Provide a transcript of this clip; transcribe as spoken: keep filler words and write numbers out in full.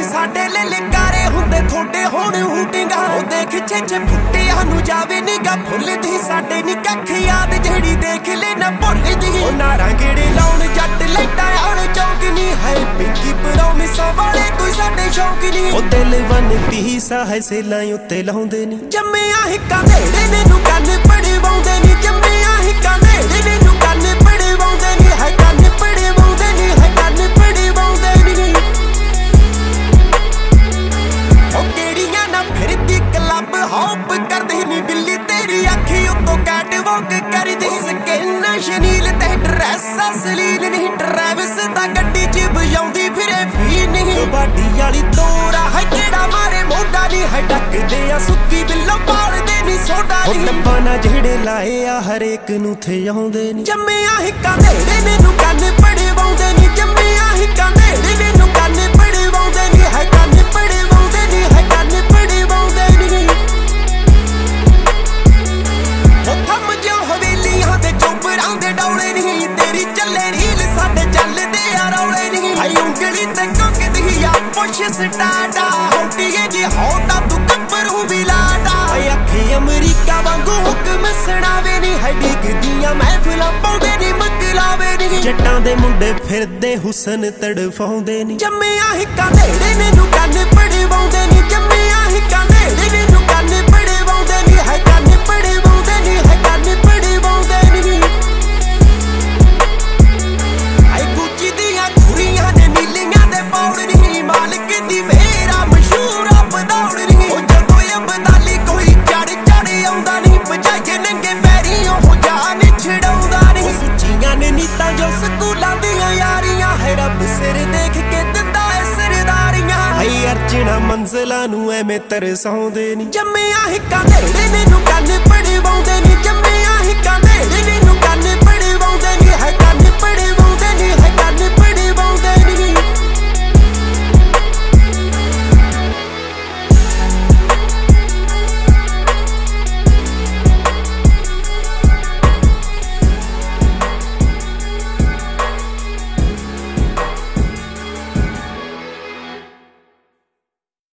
ਨੀ ਸਾਡੇ ਲੈ ਲਕਾਰੇ ਹੁੰਦੇ ਥੋੜੇ ਹੋਣ ਹੂਟਿੰਗਾ ਉਹ ਦੇਖ ਛੇ ਫੁੱਟਿਆਂ ਨੂੰ ਜਾਵੇ ਨਿਗਾ ਭੁੱਲਦੀ ਸਾਡੇ ਨੀ ਕੱਖ ਯਾਦ ਜਿਹੜੀ ਦੇਖ ਲੈ ਨਾ ਭੁੱਲਦੀ ਉਹ ਨਾਰਾਂ ਗੇੜੇ ਲਾਉਣ ਜੱਟ ਲੈਟਾ ਆਉਣ ਚੌਂਕ ਨੀ ਹੈ ਪਿੰਕੀ ਪ੍ਰੋਮਿਸਾਂ ਵਾਲੇ ਕੋਈ ਸਾਡੇ ਸ਼ੌਂਕ ਨੀ ਉਹ ਦਿਲ ਵਨ ਪੀਸਾ ਹੈ ਸੇਲਾਂ ਉੱਤੇ ਲਾਉਂਦੇ ਨੀ ਜੰਮਿਆ ਹਿੱਕਾਂ ਢੇੜੇ ਨੇ ਨੂੰ ਕੰਨ ਪੜਵਾਉਂਦੇ ਨੀ ਜੰਮਿਆ ਹਿੱਕਾਂ ਢੇੜੇ ਨੇ ਨੂੰ ਕੰਨ ਪੜਵਾਉਂਦੇ ਨੀ ਹੈ ਕੰਨ ਪੜਵਾਉਂਦੇ ਨੀ ਹੈ ਕੰਨ ਪੜਵਾਉਂਦੇ ਨੀ ਉਹ ਕਿਹੜੀਆਂ ਨਾ ਫਿਰਦੀ ਕਲੱਬ ਹੌਪ ਕਰਦੀ ਨੀ ਬਿੱਲੀ ਤੇਰੀ ਅੱਖੀ ਉੱਤੋਂ ਕੈਟ ਵਾਕ ਕਰਦੀ ਸਕਿਨ ਸ਼ਨੀਲ ਤੇ ਡਰੈਸ ਅਸਲੀਲ ਨਹੀਂ ਟਰੈਵਿਸ ਤਾਂ ਗੱਡੀ ਚ ਵਜਾਉਂਦੀ ਫਿਰੇ ਫੀ ਨਹੀਂ ਬਾਡੀ ਵਾਲੀ ਤੋਰਾ ਹੈ ਕਿਹੜਾ ਮਾਰੇ ਮੋਢਾ ਨਹੀਂ ਹੈ ਡੱਕਦੇ ਆ ਸੁੱਕੀ ਬਿੱਲੋ ਪਾਲਦੇ ਨੀ ਸੋਡਾ ਨੀ ਡੱਬਾ ਨਾ ਜਿਹੜੇ ਲਾਏ ਆ ਹਰੇਕ ਨੂੰ ਥੇ ਆਉਂਦੇ ਨੀ ਜੰਮਿਆ ਹਿੱਕਾਂ ਢੇੜੇ ਨੇ ਨੂੰ ਕੰਨ ਪੜਵਾਉਂਦੇ ਨੀ ਜੰਮਿਆ ਹਿੱਕਾਂ ਢੇੜੇ ਨੇ ਨੂੰ ਕੰਨ ਪੜਵਾਉਂਦੇ ਨੀ ਹੈ ਕੰਨ ਪੜਵਾਉਂਦੇ ਨੀ ਹੈ ਕੰਨ ਪੜਵਾਉਂਦੇ ਨੀ ਉਹ ਥੰਮ ਜਿਉ ਹਵੇਲੀਆਂ ਦੇ ਚੋਪਰਾਂ ਦੇ ਡੌਲੇ ਨਹੀਂ ਤੇਰੀ ਚੱਲੇ ਰੀਲ ਸਾਡੇ ਚੱਲਦੇ ਆ ਰੌਲੇ ਨਹੀਂ ਹਾਈ ਉਂਗਲੀ ਤੇ ਕੋਕਦੀ ਆ ਪੁੱਛ ਸਟਾਟਾ ਹੋਟੀਏ ਜੀ ਹੋਟਾ ਤੂੰ ਕੱਪਰੂ ਵੀ ਲਾਟਾ ਹਾਈ ਅੱਖੀ ਅਮਰੀਕਾ ਵਾਂਗੂ ਹੁਕਮ ਸੁਣਾਵੇ ਨਹੀਂ ਹੈ ਡਿੱਗਦੀਆਂ ਮਹਿਫਿਲਾਂ ਪਾਉਂਦੇ ਨੀ ਮਕਲਾਵੇ ਨਹੀਂ ਜੱਟਾਂ ਦੇ ਮੁੰਡੇ ਫਿਰਦੇ ਹੁਸਨ ਤੜਫਾਉਂਦੇ ਨੀ ਜੰਮਿਆ ਹਿੱਕਾਂ ਢੇੜੇ ਨੇ ਨੂੰ ਕੰਨ ਪੜਵਾਉਂਦੇ ਨੀ ਜੰਮਿਆ ਹਿੱਕਾਂ ਢੇੜੇ ਨੇ ਨੂੰ ਕੰਨ ਪੜਵਾਉਂਦੇ ਨੀ ਹੈ ਕੰਨ ਪੜਵਾਉਂਦੇ ਨੀ ਹੈ ਕੰਨ ਪੜਵਾਉਂਦੇ ਨੀ ਆਈ ਗੁੱਚੀ ਦੀਆਂ ਕੁੜੀਆਂ ਨੇ ਨੀਲੀਆਂ ਦੇ ਪੌੜ ਨਹੀਂ ਮਾਲਕ ਦੀ ਮੇਰਾ ਮਸ਼ਹੂਰ ਆਪ ਦੌੜ ਨਹੀਂ ਉਹ ਜਦੋਂ ਅਬਦਾਲੀ ਕੋਈ ਚੜ ਚੜ ਆਉਂਦਾ ਨਹੀਂ ਬਜਾਏ ਨੰਗੇ ਪੈਰੀ ਉਹ ਜਾਨ ਛਡਾਉਂਦਾ ਨਹੀਂ ਸੁੱਚੀਆਂ ਨੇ ਨੀਤਾਂ ਜੋ ਸਕੂਲਾਂ ਦੀਆਂ ਯਾਰੀਆਂ ਹੈ ਰੱਬ ਸਿਰ ਦੇਖ ਕੇ ਦਿੰਦਾ ਐ ਸਰਦਾਰੀਆਂ ਹਾਈ ਅਰਚਣਾ ਮੰਜ਼ਲਾਂ ਨੂੰ ਐਵੇਂ ਤਰਸਾਉਂਦੇ ਨੀ ਜੰਮਿਆ ਹਿੱਕਾਂ ਢੇੜੇ ਨੇ ਨੂੰ ਕੰਨ ਪੜਵਾਉਂਦੇ ਨੀ ਜੰਮਿਆ ਹਿੱਕਾਂ ਢੇੜੇ